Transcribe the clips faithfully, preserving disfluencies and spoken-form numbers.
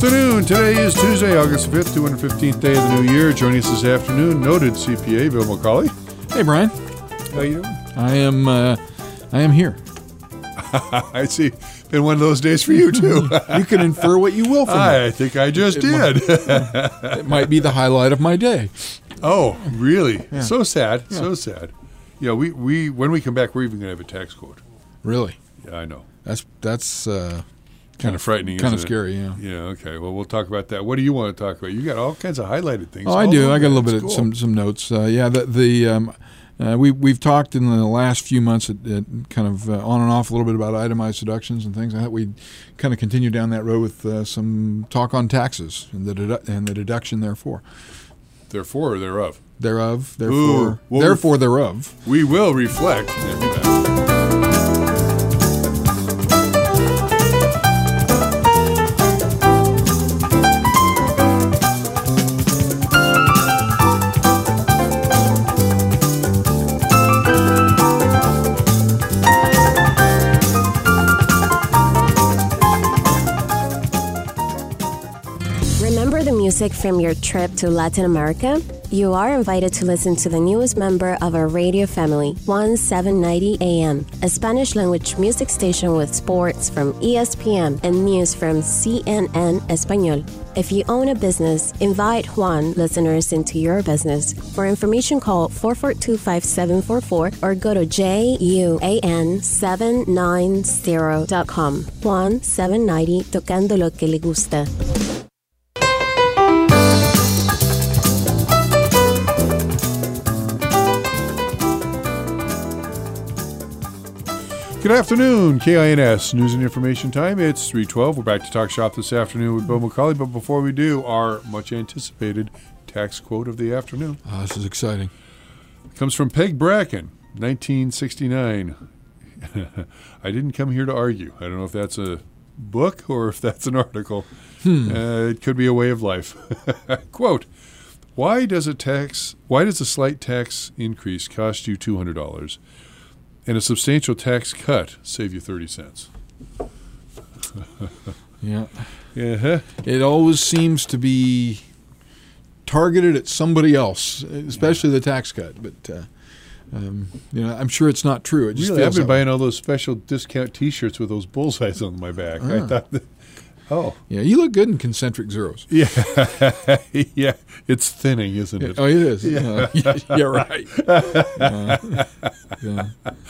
afternoon. Today is Tuesday, August fifth, two hundred fifteenth day of the new year. Joining us this afternoon, noted C P A Bill McCauley. Hey, Brian. How you doing? I am. Uh, I am here. I see. Been one of those days for you too. You can infer what you will from I that. think I just it did. Might, it might be the highlight of my day. Oh, really? Yeah. So sad. Yeah. So sad. Yeah, we, we when we come back, we're even going to have a tax quote. Really? Yeah, I know. That's that's uh, Kind of frightening, kind of isn't it? scary. Yeah. Yeah. Okay. Well, we'll talk about that. What do you want to talk about? You got all kinds of highlighted things. Oh, I all do. over I got a little there. bit It's of cool. some some notes. Uh, yeah. The the um, uh, we we've talked in the last few months at, at kind of uh, on and off a little bit about itemized deductions and things. I thought we'd kind of continue down that road with uh, some talk on taxes and the dedu- and the deduction therefore. Therefore or thereof. Thereof, therefore, Ooh, well, therefore, thereof. We will reflect. Remember the music from your trip to Latin America? You are invited to listen to the newest member of our radio family, seventeen ninety A M, a Spanish-language music station with sports from E S P N and news from C N N Español. If you own a business, invite Juan listeners into your business. For information, call four four two, five seven four four or go to J U A N seven ninety dot com. Juan seven ninety, tocando lo que le gusta. Good afternoon, K I N S News and Information Time. It's three twelve. We're back to talk shop this afternoon with Bill McCauley. But before we do, our much anticipated tax quote of the afternoon Oh, this is exciting. comes from Peg Bracken, nineteen sixty-nine. I didn't come here to argue. I don't know if that's a book or if that's an article. Hmm. Uh, it could be a way of life. Quote: Why does a tax? Why does a slight tax increase cost you two hundred dollars? And a substantial tax cut save you thirty cents. Yeah. Uh-huh. It always seems to be targeted at somebody else, especially the tax cut. But uh, um, you know, I'm sure it's not true. It just Really, I've feels been that way. buying all those special discount T-shirts with those bullseyes on my back. I Ah. thought that, oh. Yeah, you look good in concentric zeros. Yeah. Yeah. It's thinning, isn't it? Oh, it is. Yeah. Uh, yeah, yeah, right. Uh, yeah.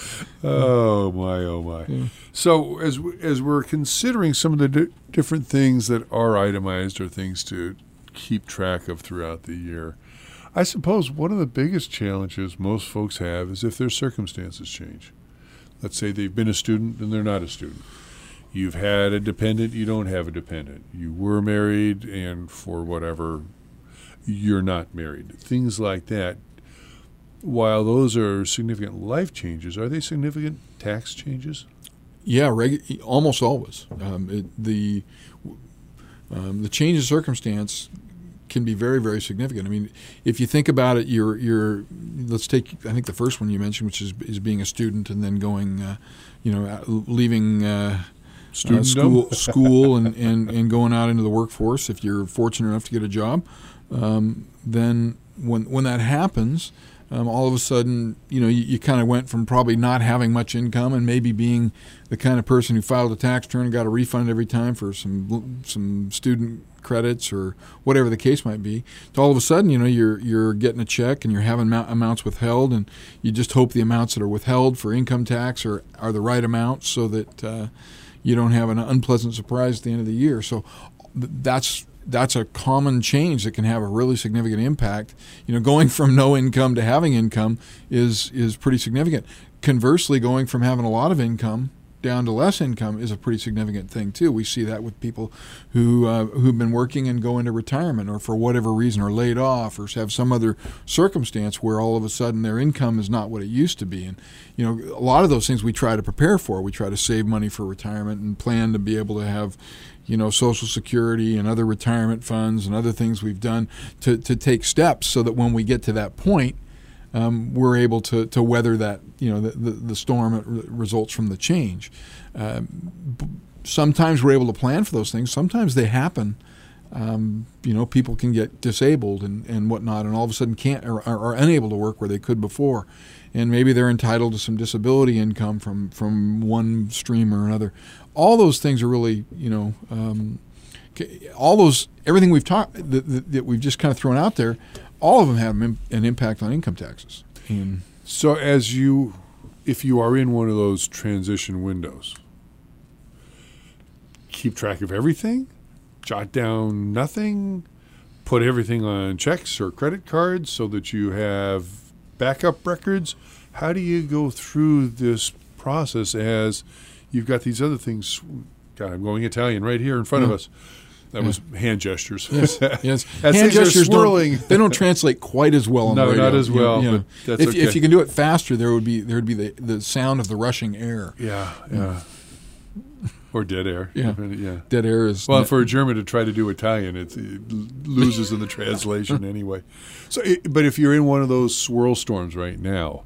Oh, my, oh, my. Yeah. So as, w- as we're considering some of the di- different things that are itemized or things to keep track of throughout the year, I suppose one of the biggest challenges most folks have is if their circumstances change. Let's say they've been a student and they're not a student. You've had a dependent, you don't have a dependent. You were married and for whatever, you're not married. Things like that. While those are significant life changes, are they significant tax changes? Yeah, regu- almost always. Um, it, the um, the change of circumstance can be very, very significant. I mean, if you think about it, you're you're. Let's take I think the first one you mentioned, which is is being a student and then going, uh, you know, uh, leaving. Uh, Uh, school, school, and, and, and going out into the workforce. If you're fortunate enough to get a job, um, then when when that happens, um, all of a sudden, you know, you, you kind of went from probably not having much income and maybe being the kind of person who filed a tax return and got a refund every time for some some student credits or whatever the case might be, to all of a sudden, you know, you're you're getting a check and you're having amount, amounts withheld, and you just hope the amounts that are withheld for income tax are are the right amounts so that. Uh, You don't have an unpleasant surprise at the end of the year. So that's that's a common change that can have a really significant impact. You know, going from no income to having income is is pretty significant. Conversely, going from having a lot of income down to less income is a pretty significant thing too. We see that with people who uh, who've been working and go into retirement, or for whatever reason are laid off, or have some other circumstance where all of a sudden their income is not what it used to be. And you know, a lot of those things we try to prepare for. We try to save money for retirement and plan to be able to have, you know, Social Security and other retirement funds and other things we've done to to take steps so that when we get to that point, Um, we're able to, to weather that, you know, the, the, the storm that re- results from the change. Um, b- sometimes we're able to plan for those things. Sometimes they happen um, you know, people can get disabled and, and whatnot, and all of a sudden can't or are, are unable to work where they could before, and maybe they're entitled to some disability income from from one stream or another. All those things are really, you know, um, all those everything we've talked that, that, that we've just kind of thrown out there, all of them have an impact on income taxes. And so, as you, if you are in one of those transition windows, keep track of everything, jot down nothing, put everything on checks or credit cards so that you have backup records. How do you go through this process as you've got these other things? God, I'm going Italian right here in front yeah. of us. That yeah. was hand gestures. Yes, yes. As hand gestures swirling. Don't, they don't translate quite as well on no, the radio. not as well. You know, but that's if, okay. if you can do it faster, there would be there would be the, the sound of the rushing air. Yeah, yeah. Or dead air. Yeah, yeah. Dead air is well. For a German to try to do Italian, it, it loses in the translation anyway. So, it, but if you're in one of those swirl storms right now,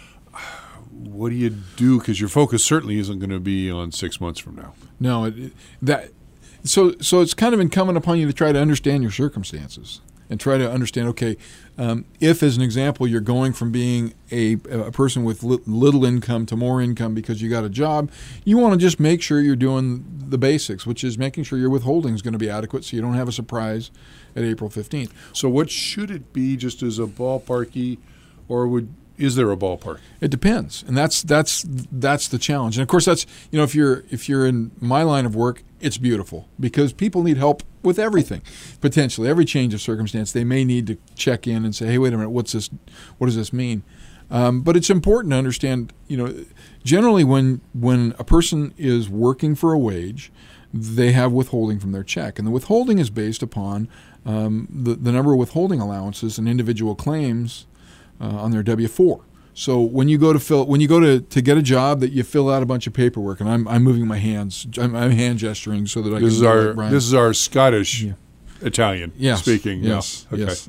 what do you do? Because your focus certainly isn't going to be on six months from now. No, it, that so so it's kind of incumbent upon you to try to understand your circumstances and try to understand. Okay, um, if as an example you're going from being a, a person with li- little income to more income because you got a job, you want to just make sure you're doing the basics, which is making sure your withholding is going to be adequate, so you don't have a surprise at April fifteenth. So, what should it be, just as a ballparky, or would is there a ballpark? It depends, and that's that's that's the challenge. And of course, that's you know if you're if you're in my line of work, it's beautiful because people need help with everything, potentially every change of circumstance. They may need to check in and say, "Hey, wait a minute, what's this? What does this mean?" Um, but it's important to understand. You know, generally when when a person is working for a wage, they have withholding from their check, and the withholding is based upon um, the the number of withholding allowances and individual claims Uh, on their W four. So when you go to fill, when you go to, to get a job, that you fill out a bunch of paperwork, and I'm I'm moving my hands, I'm, I'm hand gesturing so that I this can. Is our, like this is our Scottish yeah. Italian yes. speaking. Yes, no. okay. yes.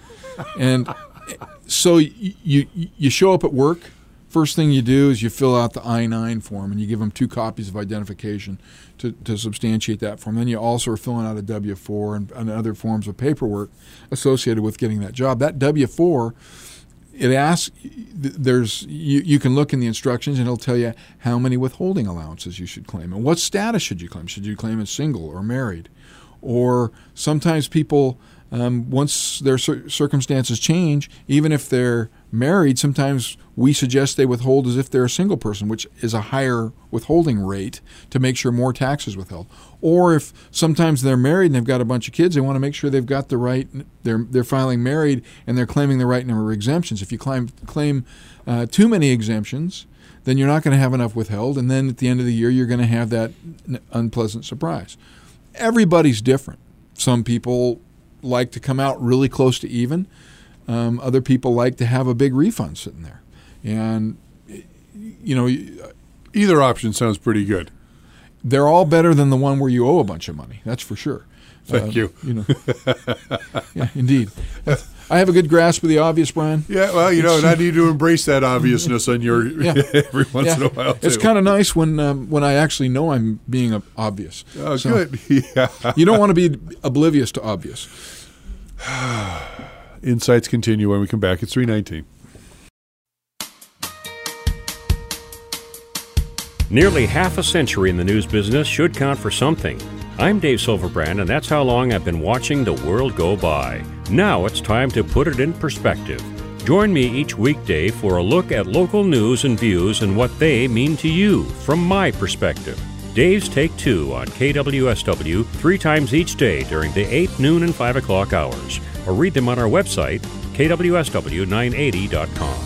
And so you, you you show up at work. First thing you do is you fill out the I nine form, and you give them two copies of identification to, to substantiate that form. Then you also are filling out a W four and, and other forms of paperwork associated with getting that job. That W four. It asks, there's you, you can look in the instructions and it'll tell you how many withholding allowances you should claim and what status should you claim. Should you claim as single or married? Or sometimes people, um, once their cir- circumstances change, even if they're married, sometimes we suggest they withhold as if they're a single person, which is a higher withholding rate to make sure more tax is withheld. Or if sometimes they're married and they've got a bunch of kids, they want to make sure they've got the right, they're they're filing married and they're claiming the right number of exemptions. If you claim claim uh, too many exemptions, then you're not going to have enough withheld, and then at the end of the year you're going to have that unpleasant surprise. Everybody's different. Some people like to come out really close to even. Um, other people like to have a big refund sitting there. And, you know, either option sounds pretty good. They're all better than the one where you owe a bunch of money. That's for sure. Thank uh, you. You know, yeah, indeed. I have a good grasp of the obvious, Brian. Yeah, well, you know, and I need to embrace that obviousness on your yeah. every once yeah. in a while, too. It's kind of nice when um, when I actually know I'm being uh, obvious. Oh, so good. Yeah. You don't want to be oblivious to obvious. Insights continue when we come back. It's three nineteen. Nearly half a century in the news business should count for something. I'm Dave Silverbrand, and that's how long I've been watching the world go by. Now it's time to put it in perspective. Join me each weekday for a look at local news and views and what they mean to you from my perspective. Dave's Take Two on K W S W three times each day during the eight, noon, and five o'clock hours, or read them on our website, K W S W nine eighty dot com.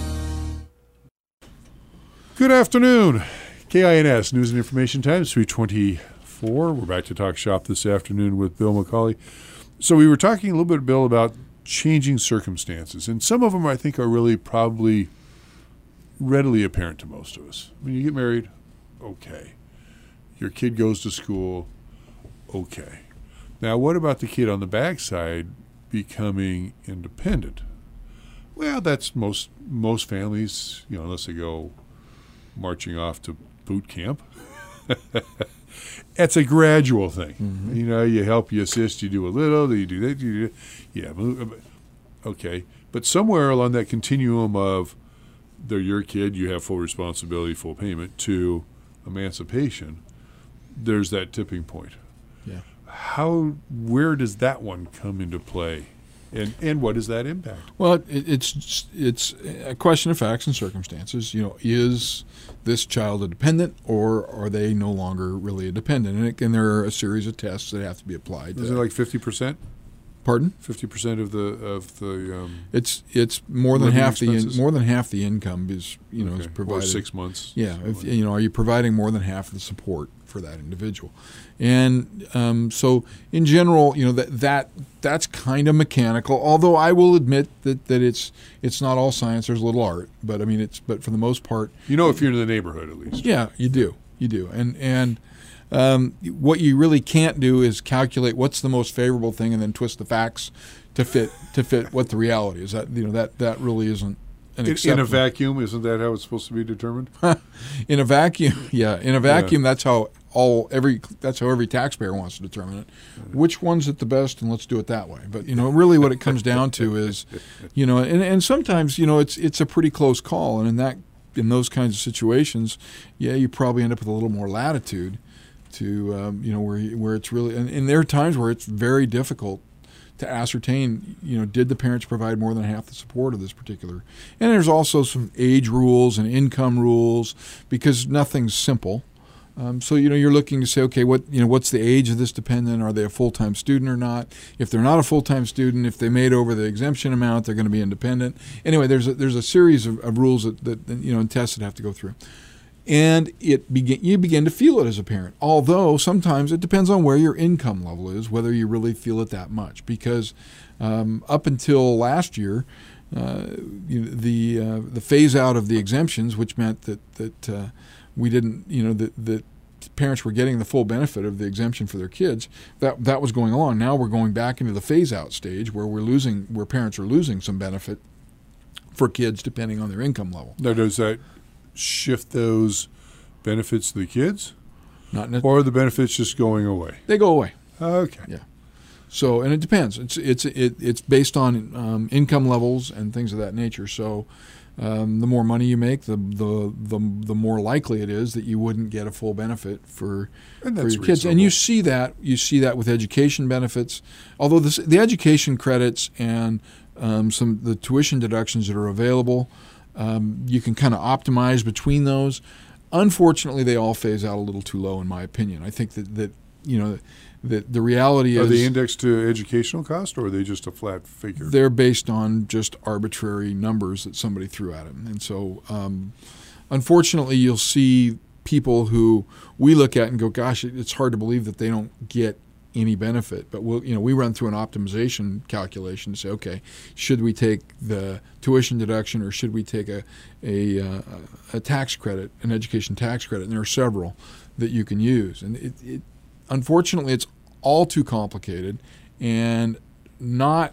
Good afternoon. K I N S News and Information Times, three twenty-four. We're back to talk shop this afternoon with Bill McCauley. So we were talking a little bit, Bill, about changing circumstances, and some of them I think are really probably readily apparent to most of us. When you get married, okay. Your kid goes to school, okay. Now, what about the kid on the backside becoming independent? Well, that's most most families, you know, unless they go marching off to boot camp. It's a gradual thing. Mm-hmm. You know, you help, you assist, you do a little, then you do that, you do yeah, move, okay. But somewhere along that continuum of they're your kid, you have full responsibility, full payment, to emancipation, there's that tipping point. Yeah. How, where does that one come into play? And and what does that impact? Well, it, it's it's a question of facts and circumstances. You know, is this child a dependent, or are they no longer really a dependent? And, it, and there are a series of tests that have to be applied. Is it like fifty percent? Pardon? Fifty percent of the of the. Um, it's it's more than living half the in, expenses? more than half the income is you know okay. is provided. Or six months. Yeah, if, something like you know, are you providing more than half of the support for that individual? And um, so, in general, you know that that that's kind of mechanical. Although I will admit that, that it's it's not all science. There's a little art, but I mean, it's but for the most part, you know, if you're in the neighborhood, at least. yeah, you do, you do, and and um, what you really can't do is calculate what's the most favorable thing and then twist the facts to fit to fit what the reality is. That you know that that really isn't. In, in a vacuum, isn't that how it's supposed to be determined? In a vacuum, yeah. In a vacuum, yeah. that's how all every that's how every taxpayer wants to determine it. Which one's it the best, and let's do it that way. But you know, really, what it comes down to is, you know, and, and sometimes you know it's it's a pretty close call, and in that in those kinds of situations, yeah, you probably end up with a little more latitude to um, you know where where it's really and, and there are times where it's very difficult to ascertain, you know, did the parents provide more than half the support of this particular? And there's also some age rules and income rules because nothing's simple. Um, so you know, you're looking to say, okay, what you know, what's the age of this dependent? Are they a full-time student or not? If they're not a full-time student, if they made over the exemption amount, they're going to be independent. Anyway, there's a, there's a series of, of rules that, that you know and tests that have to go through. And it begin, you begin to feel it as a parent, although sometimes it depends on where your income level is, whether you really feel it that much. Because um, up until last year, uh, you know, the uh, the phase out of the exemptions, which meant that that uh, we didn't, you know, that that parents were getting the full benefit of the exemption for their kids. That that was going on. Now we're going back into the phase out stage where we're losing, where parents are losing some benefit for kids depending on their income level. Now, does that shift those benefits to the kids? Not ne- or are the benefits just going away? They go away. Okay. Yeah. So, and it depends. It's it's it, it's based on um, income levels and things of that nature. So, um, the more money you make, the, the the the more likely it is that you wouldn't get a full benefit for, and for that's your kids. And you see that you see that with education benefits. Although this, the education credits and um, some the tuition deductions that are available. Um, you can kind of optimize between those. Unfortunately, they all phase out a little too low, in my opinion. I think that, that you know, that the reality are is... Are they indexed to educational cost, or are they just a flat figure? They're based on just arbitrary numbers that somebody threw at them. And so, um, unfortunately, you'll see people who we look at and go, gosh, it's hard to believe that they don't get any benefit, but we'll, you know, we run through an optimization calculation to say, okay, should we take the tuition deduction or should we take a a, uh, a tax credit, an education tax credit? And there are several that you can use, and it, it unfortunately it's all too complicated and not.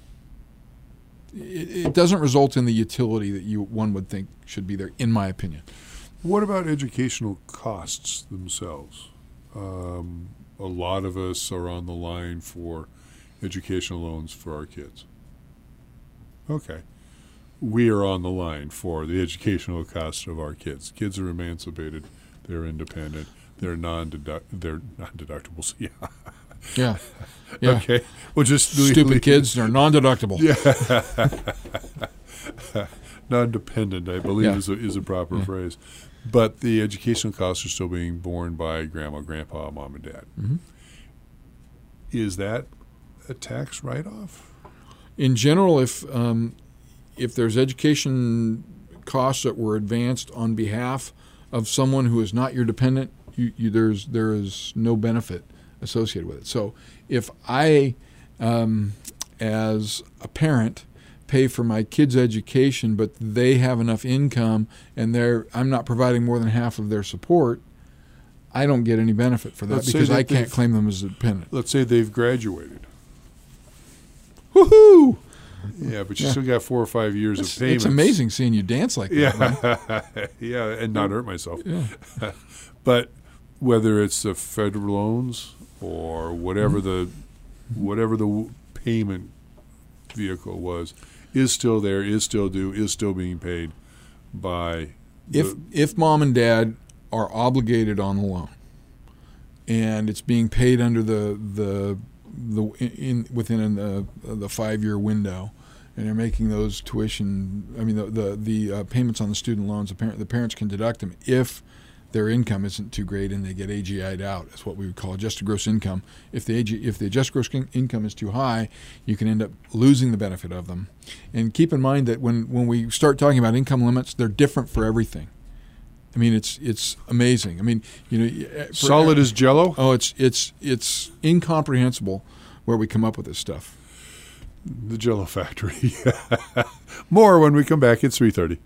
It, it doesn't result in the utility that you one would think should be there, in my opinion. What about educational costs themselves? Um, A lot of us are on the line for educational loans for our kids. Okay. We are on the line for the educational costs of our kids. Kids are emancipated. They're independent. They're non-deduct. They're non-deductibles. Yeah. Yeah. Yeah. Okay. Well, just stupid leave, kids. They're non-deductible. Yeah. Non-dependent, I believe, Yeah. is a, is a proper Yeah. phrase. But the educational costs are still being borne by grandma, grandpa, mom, and dad. Mm-hmm. Is that a tax write-off? In general, if um, if there's education costs that were advanced on behalf of someone who is not your dependent, you, you, there's there is no benefit associated with it. So if I, um, as a parent, pay for my kids' education, but they have enough income and they're I'm not providing more than half of their support, I don't get any benefit for that Let's say because that I can't they've- claim them as a dependent. Let's say they've graduated. Woohoo! Yeah, but you Yeah. still got four or five years It's, of payments. it's amazing seeing you dance like that. Yeah, man. yeah, and not hurt myself. Yeah. But whether it's the federal loans or whatever the whatever the payment vehicle was, is still there, is still due, is still being paid by. If if mom and dad are obligated on the loan, and it's being paid under the the the in within the the five year window, and they're making those tuition, I mean the the, the uh, payments on the student loans, the parent the parents can deduct them if their income isn't too great and they get A G I'd out. That's what we would call adjusted gross income. If the A G, if the adjusted gross income is too high, you can end up losing the benefit of them. And keep in mind that when, when we start talking about income limits, they're different for everything. I mean, it's it's amazing. I mean, you know, for, solid as Jell-O. Oh, it's it's it's incomprehensible where we come up with this stuff. The Jell-O factory. More when we come back at three thirty.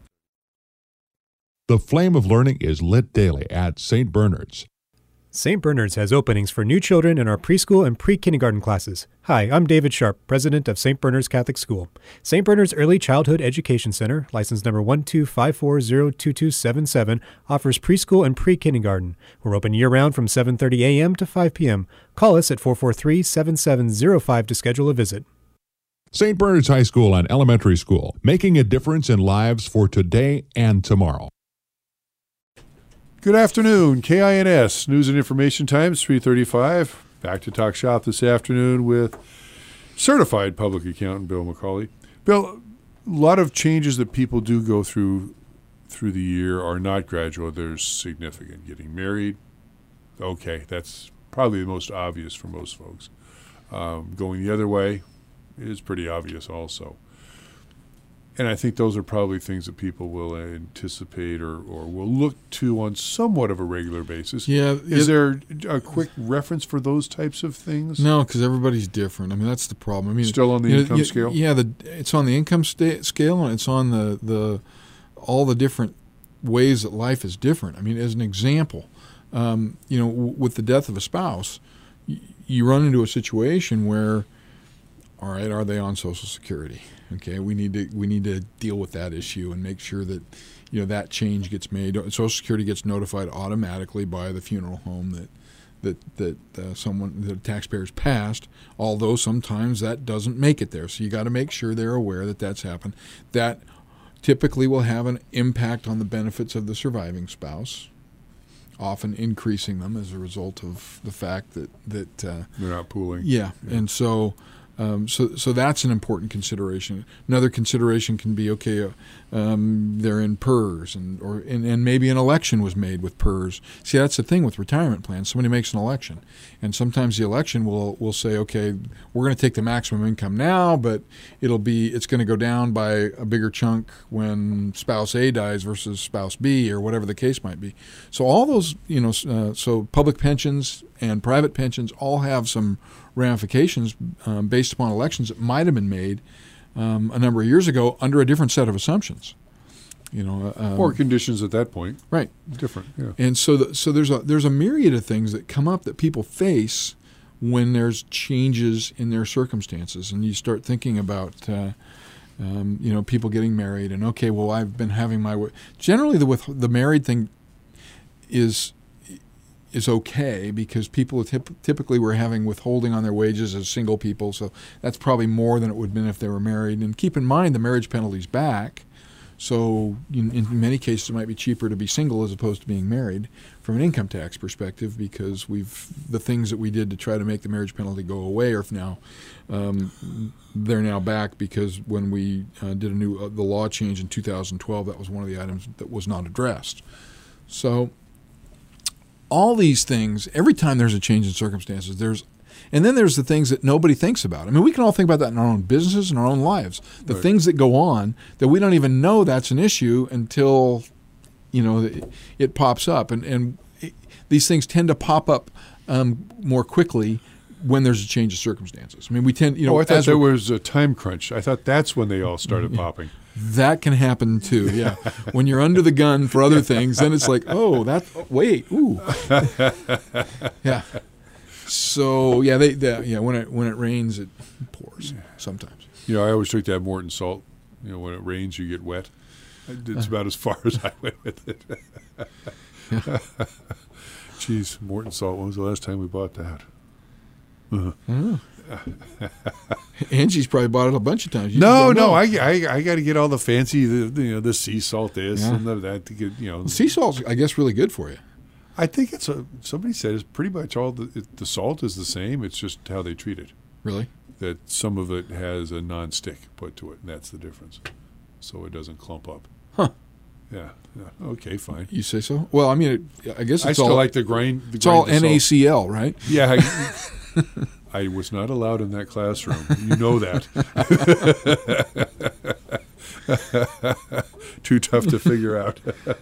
The flame of learning is lit daily at Saint Bernard's. Saint Bernard's has openings for new children in our preschool and pre-kindergarten classes. Hi, I'm David Sharp, president of Saint Bernard's Catholic School. Saint Bernard's Early Childhood Education Center, license number one two five four zero two two seven seven, offers preschool and pre-kindergarten. We're open year-round from seven thirty a.m. to five p.m. Call us at four four three, seven seven zero five to schedule a visit. Saint Bernard's High School and Elementary School, making a difference in lives for today and tomorrow. Good afternoon, K I N S News and Information Times, three thirty-five. Back to talk shop this afternoon with certified public accountant Bill McCauley. Bill, a lot of changes that people do go through through the year are not gradual. They're significant. Getting married, okay, that's probably the most obvious for most folks. Um, going the other way is pretty obvious also. And I think those are probably things that people will anticipate or, or will look to on somewhat of a regular basis. Yeah. Is it, there a quick reference for those types of things? No, because everybody's different. I mean, that's the problem. I mean, still on the you know, income you, scale? Yeah, the, it's on the income sta- scale, and it's on the, the all the different ways that life is different. I mean, as an example, um, you know, w- with the death of a spouse, y- you run into a situation where, all right, are they on Social Security? Okay, we need to we need to deal with that issue and make sure that, you know, that change gets made. Social Security gets notified automatically by the funeral home that that that uh, someone the taxpayer's passed. Although sometimes that doesn't make it there, so you got to make sure they're aware that that's happened. That typically will have an impact on the benefits of the surviving spouse, often increasing them as a result of the fact that that uh, they're not pooling. Yeah, yeah. and so. Um, so, so that's an important consideration. Another consideration can be, okay, uh, um, they're in P E R S, and or and, and maybe an election was made with P E R S. See, that's the thing with retirement plans. Somebody makes an election, and sometimes the election will will say, okay, we're going to take the maximum income now, but it'll be it's going to go down by a bigger chunk when spouse A dies versus spouse B, or whatever the case might be. So all those, you know, uh, so public pensions and private pensions all have some ramifications um, based upon elections that might have been made um, a number of years ago under a different set of assumptions, you know, um, or conditions at that point, right? Different, yeah. And so, the, so there's a there's a myriad of things that come up that people face when there's changes in their circumstances, and you start thinking about, uh, um, you know, people getting married, and okay, well, I've been having my w-. generally the with the married thing is. is okay because people typ- typically were having withholding on their wages as single people, so that's probably more than it would have been if they were married. And keep in mind the marriage penalty's back, so in, in many cases it might be cheaper to be single as opposed to being married from an income tax perspective, because we've the things that we did to try to make the marriage penalty go away are now um, they're now back, because when we uh, did a new uh, the law change in two thousand twelve, that was one of the items that was not addressed. So all these things, every time there's a change in circumstances, there's, and then there's the things that nobody thinks about. I mean, we can all think about that in our own businesses and our own lives. The right. things that go on that we don't even know that's an issue until, you know, it, it pops up. And, and it, these things tend to pop up um, more quickly when there's a change of circumstances. I mean, we tend, you know. Oh, I thought as there was a time crunch. I thought that's when they all started yeah. popping. That can happen too, yeah. When you're under the gun for other things, then it's like, oh, that, wait, ooh. Yeah. So, yeah, they, they, yeah. when it when it rains, it pours sometimes. You know, I always took that Morton salt. You know, when it rains, you get wet. It's about as far as I went with it. Geez, Morton Salt. When was the last time we bought that? Uh-huh. I don't know. Angie's probably bought it a bunch of times. You No, just don't no, know. I, I, I got to get all the fancy, the, you know, the sea salt this Yeah. and the, that to get, you know. Sea salt's, I guess, really good for you. I think it's a. Somebody said it's pretty much all the it, the salt is the same. It's just how they treat it. Really? That some of it has a non-stick put to it, and that's the difference. So it doesn't clump up. Huh. Yeah. yeah. Okay. Fine. You say so? Well, I mean, it, I guess it's I still all like the grind. The it's all grind N of A salt. C L, right? Yeah. I, I was not allowed in that classroom. You know that. Too tough to figure out.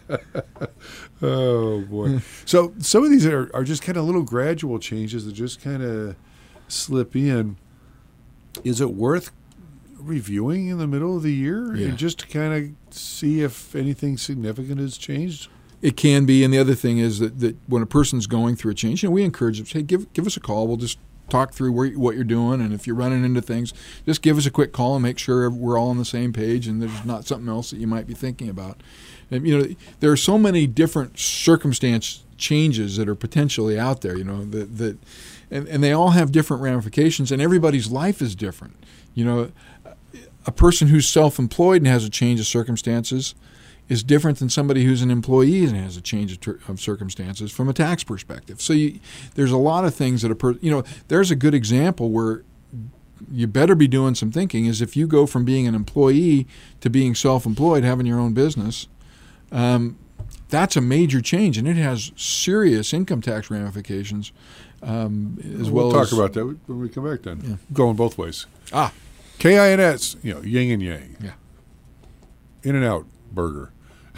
Oh, boy. So some of these are, are just kind of little gradual changes that just kind of slip in. Is it worth reviewing in the middle of the year Yeah. and just to kind of see if anything significant has changed? It can be, and the other thing is that, that when a person's going through a change, you know, we encourage them, hey, give give us a call. We'll just talk through where, what you're doing, and if you're running into things, just give us a quick call and make sure we're all on the same page and there's not something else that you might be thinking about. And, you know, there are so many different circumstance changes that are potentially out there, you know, that, that and, and they all have different ramifications, and everybody's life is different. You know, a person who's self-employed and has a change of circumstances is different than somebody who's an employee and has a change of, ter- of circumstances from a tax perspective. So you, there's a lot of things that a per- you know, there's a good example where you better be doing some thinking is if you go from being an employee to being self-employed, having your own business, um, that's a major change, and it has serious income tax ramifications um, as we'll well talk as... about that when we come back then. Yeah. Going both ways. Ah, K I N S, you know, yin and yang. yeah. In-N-Out burger.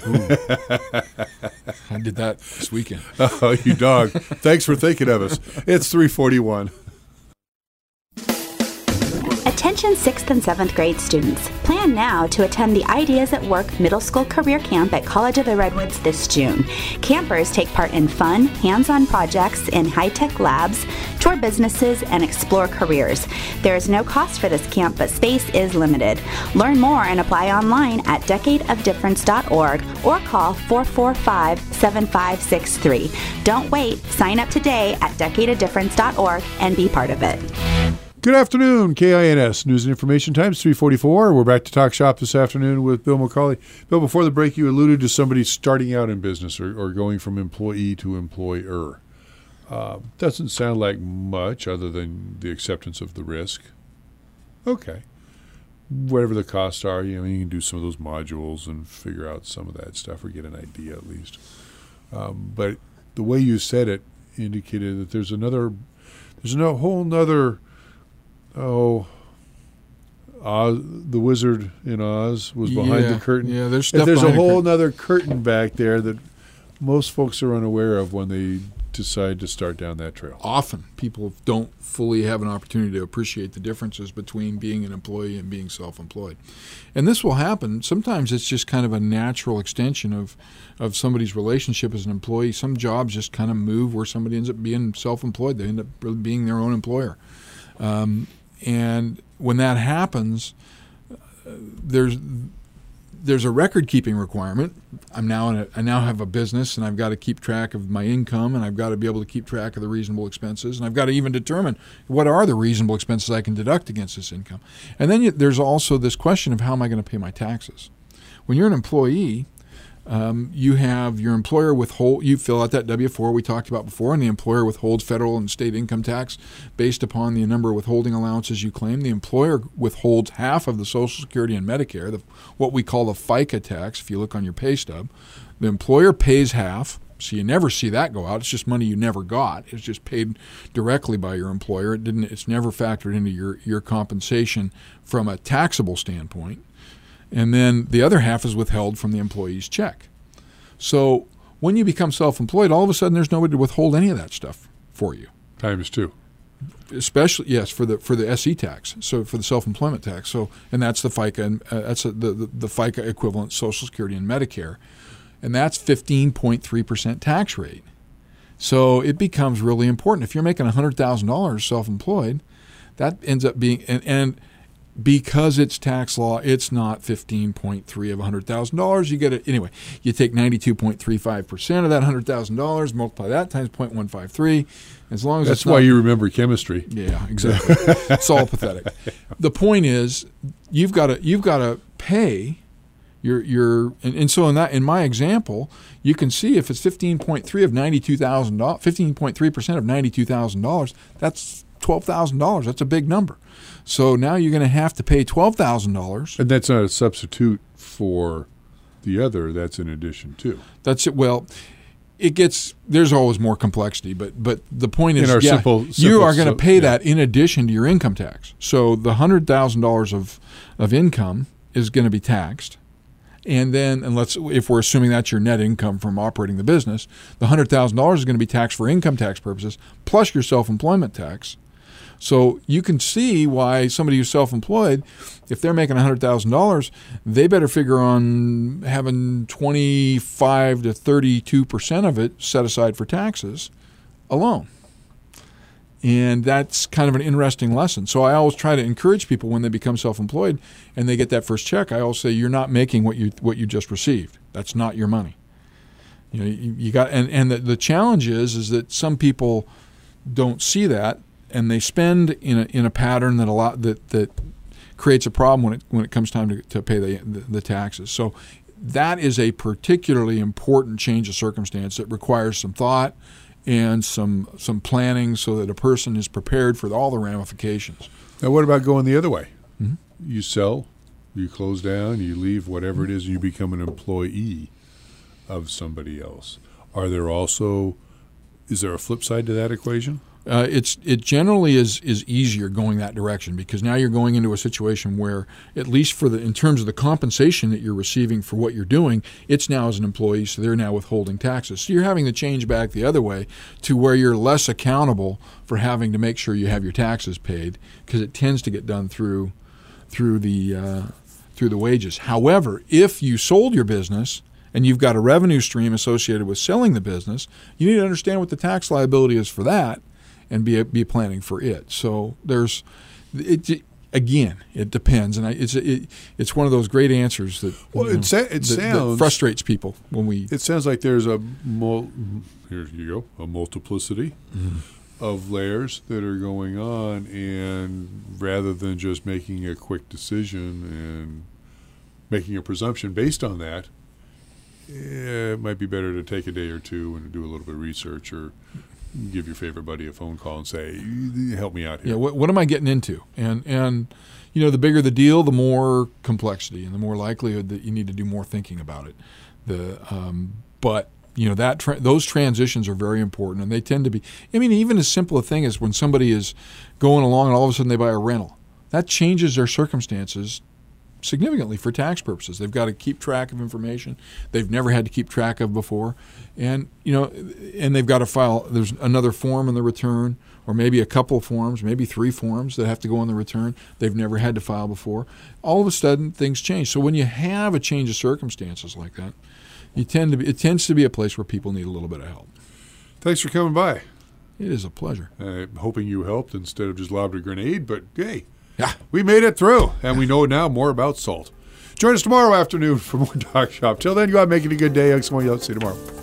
I did that this weekend. Oh, you dog. Thanks for thinking of us. It's three forty-one. Attention sixth and seventh grade students. Plan now to attend the Ideas at Work Middle School Career Camp at College of the Redwoods this June. Campers take part in fun, hands-on projects in high-tech labs, tour businesses, and explore careers. There is no cost for this camp, but space is limited. Learn more and apply online at decade of difference dot org or call four four five, seven five six three. Don't wait. Sign up today at decade of difference dot org and be part of it. Good afternoon, K I N S News and Information Times, three forty-four. We're back to Talk Shop this afternoon with Bill McCauley. Bill, before the break, you alluded to somebody starting out in business or, or going from employee to employer. Uh, doesn't sound like much other than the acceptance of the risk. Okay. Whatever the costs are, you know, you can do some of those modules and figure out some of that stuff or get an idea at least. Um, but the way you said it indicated that there's another, there's a whole nother... Oh, Oz, the wizard in Oz was behind Yeah, the curtain. yeah, there's If stuff there's a behind the whole curtain. other curtain back there that most folks are unaware of when they decide to start down that trail. Often people don't fully have an opportunity to appreciate the differences between being an employee and being self-employed. And this will happen. Sometimes it's just kind of a natural extension of, of somebody's relationship as an employee. Some jobs just kind of move where somebody ends up being self-employed. They end up really being their own employer. Um, and when that happens, uh, there's there's a record-keeping requirement. I'm now in a, I now have a business, and I've got to keep track of my income, and I've got to be able to keep track of the reasonable expenses, and I've got to even determine what are the reasonable expenses I can deduct against this income. And then you, there's also this question of how am I going to pay my taxes? When you're an employee, Um, you have your employer withhold, you fill out that W four we talked about before, and the employer withholds federal and state income tax based upon the number of withholding allowances you claim. The employer withholds half of the Social Security and Medicare, the, what we call the FICA tax, if you look on your pay stub. The employer pays half, so you never see that go out. It's just money you never got. It's just paid directly by your employer. It didn't. It's never factored into your, your compensation from a taxable standpoint. And then the other half is withheld from the employee's check. So when you become self-employed, all of a sudden there's nobody to withhold any of that stuff for you. Times two. Especially, yes, for the for the S E tax, so for the self-employment tax. So, and that's the FICA, and uh, that's a, the, the the FICA equivalent, Social Security and Medicare, and that's fifteen point three percent tax rate. So it becomes really important. If you're making one hundred thousand dollars self-employed, that ends up being and. and because it's tax law, it's not fifteen point three of one hundred thousand dollars. You get it anyway. You take ninety-two point three five percent of that one hundred thousand dollars, multiply that times zero point one five three. As long as That's it's not, why you remember chemistry. Yeah, exactly. It's all pathetic. The point is, you've got to you've got to pay your your and, and so in that in my example, you can see if it's fifteen point three of ninety-two thousand dollars, fifteen point three percent of ninety-two thousand dollars, that's twelve thousand dollars. That's a big number. So now you're going to have to pay twelve thousand dollars. And that's not a substitute for the other. That's in addition to. That's it. Well, it gets there's always more complexity, but but the point is, In our yeah, simple- you simple are going to so- pay yeah. that in addition to your income tax. So the one hundred thousand dollars of of income is going to be taxed. And then, and let's, if we're assuming that's your net income from operating the business, the one hundred thousand dollars is going to be taxed for income tax purposes, plus your self-employment tax. So you can see why somebody who's self-employed, if they're making one hundred thousand dollars, they better figure on having twenty-five to thirty-two percent of it set aside for taxes alone. And that's kind of an interesting lesson. So I always try to encourage people when they become self-employed and they get that first check, I always say, you're not making what you what you just received. That's not your money. You know, you, you got, and, and the, the challenge is is that some people don't see that, and they spend in a in a pattern that a lot that, that creates a problem when it when it comes time to, to pay the, the the taxes. So that is a particularly important change of circumstance that requires some thought and some some planning so that a person is prepared for all the ramifications. Now, what about going the other way? Mm-hmm. You sell, you close down, you leave, whatever it is, and you become an employee of somebody else. Are there also, is there a flip side to that equation? Uh, it's it generally is is easier going that direction because now you're going into a situation where, at least for the in terms of the compensation that you're receiving for what you're doing, it's now as an employee, so they're now withholding taxes. So you're having to change back the other way to where you're less accountable for having to make sure you have your taxes paid because it tends to get done through through the uh, through the wages. However, if you sold your business and you've got a revenue stream associated with selling the business, you need to understand what the tax liability is for that and be be planning for it. So there's, it, again, it depends, and I, it's it, it's one of those great answers that Well, you know, it, sa- it that, sounds that frustrates people when we. It sounds like there's a mul- here you go a multiplicity Mm-hmm. of layers that are going on, and rather than just making a quick decision and making a presumption based on that, eh, it might be better to take a day or two and do a little bit of research or give your favorite buddy a phone call and say, help me out here. Yeah, what, what am I getting into? And, and you know, the bigger the deal, the more complexity and the more likelihood that you need to do more thinking about it. The um, But, you know, that tra- those transitions are very important, and they tend to be – I mean, even as simple a thing as when somebody is going along and all of a sudden they buy a rental. That changes their circumstances significantly for tax purposes. They've got to keep track of information they've never had to keep track of before, and you know, and they've got to file. There's another form in the return, or maybe a couple of forms, maybe three forms that have to go in the return they've never had to file before. All of a sudden, things change. So when you have a change of circumstances like that, you tend to be. It tends to be a place where people need a little bit of help. Thanks for coming by. It is a pleasure. I'm hoping you helped instead of just lobbed a grenade, but hey. Yeah. We made it through, and we know now more about salt. Join us tomorrow afternoon for more Doc Shop. Till then, go out and make it a good day. I'll see you tomorrow.